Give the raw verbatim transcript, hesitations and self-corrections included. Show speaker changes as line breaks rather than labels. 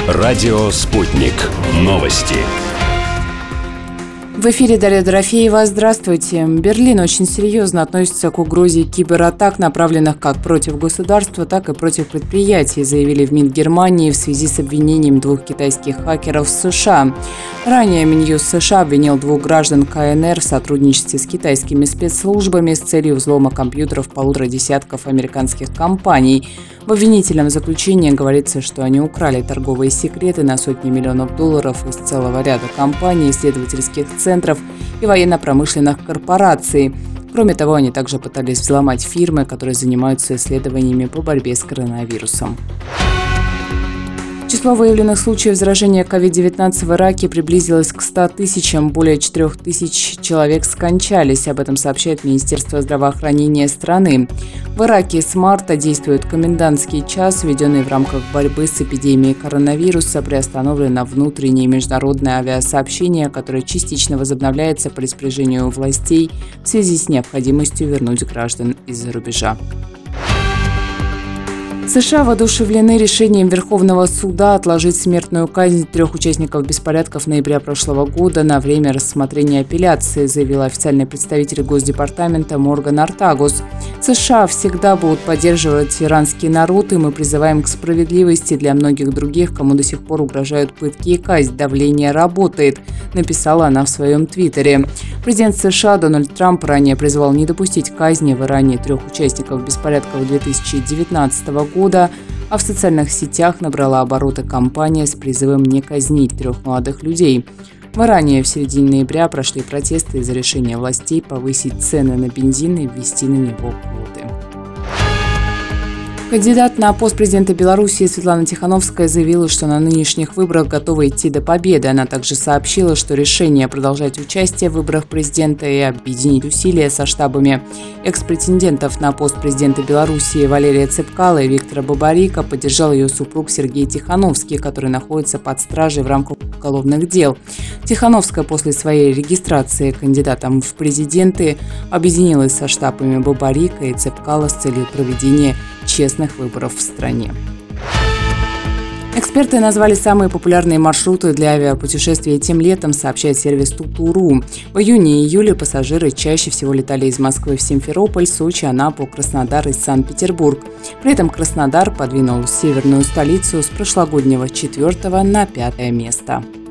Радио «Спутник». Новости.
В эфире Дарья Дорофеева. Здравствуйте. Берлин очень серьезно относится к угрозе кибератак, направленных как против государства, так и против предприятий, заявили в МИД Германии в связи с обвинением двух китайских хакеров в США. Ранее Минюст США обвинил двух граждан КНР в сотрудничестве с китайскими спецслужбами с целью взлома компьютеров полутора десятков американских компаний. В обвинительном заключении говорится, что они украли торговые секреты на сотни миллионов долларов из целого ряда компаний, исследовательских центров и военно-промышленных корпораций. Кроме того, они также пытались взломать фирмы, которые занимаются исследованиями по борьбе с коронавирусом. Число выявленных случаев заражения ковид девятнадцать в Ираке приблизилось к ста тысячам, более четырех тысяч человек скончались. Об этом сообщает Министерство здравоохранения страны. В Ираке с марта действует комендантский час, введенный в рамках борьбы с эпидемией коронавируса. Приостановлено внутреннее международное авиасообщение, которое частично возобновляется по распоряжению властей в связи с необходимостью вернуть граждан из-за рубежа. США воодушевлены решением Верховного суда отложить смертную казнь трех участников беспорядков ноября прошлого года на время рассмотрения апелляции, заявил официальный представитель Госдепартамента Морган Ортагус. США всегда будут поддерживать иранский народ, и мы призываем к справедливости для многих других, кому до сих пор угрожают пытки и казнь. Давление работает, написала она в своем твиттере. Президент США Дональд Трамп ранее призвал не допустить казни в Иране трех участников беспорядков две тысячи девятнадцатого года, а в социальных сетях набрала обороты кампания с призывом не казнить трех молодых людей. В Иране в середине ноября прошли протесты из-за решения властей повысить цены на бензин и ввести на него квоты. Кандидат на пост президента Беларуси Светлана Тихановская заявила, что на нынешних выборах готова идти до победы. Она также сообщила, что решение продолжать участие в выборах президента и объединить усилия со штабами экс-претендентов на пост президента Беларуси Валерия Цепкала и Виктора Бабарика поддержал ее супруг Сергей Тихановский, который находится под стражей в рамках уголовных дел. Тихановская после своей регистрации кандидатом в президенты объединилась со штабами Бабарика и Цепкала с целью проведения честных выборов в стране. Эксперты назвали самые популярные маршруты для авиапутешествий этим летом, сообщает сервис Туту.ру. В июне и июле пассажиры чаще всего летали из Москвы в Симферополь, Сочи, Анапу, Краснодар и Санкт-Петербург. При этом Краснодар подвинул северную столицу с прошлогоднего четвертого на пятое место.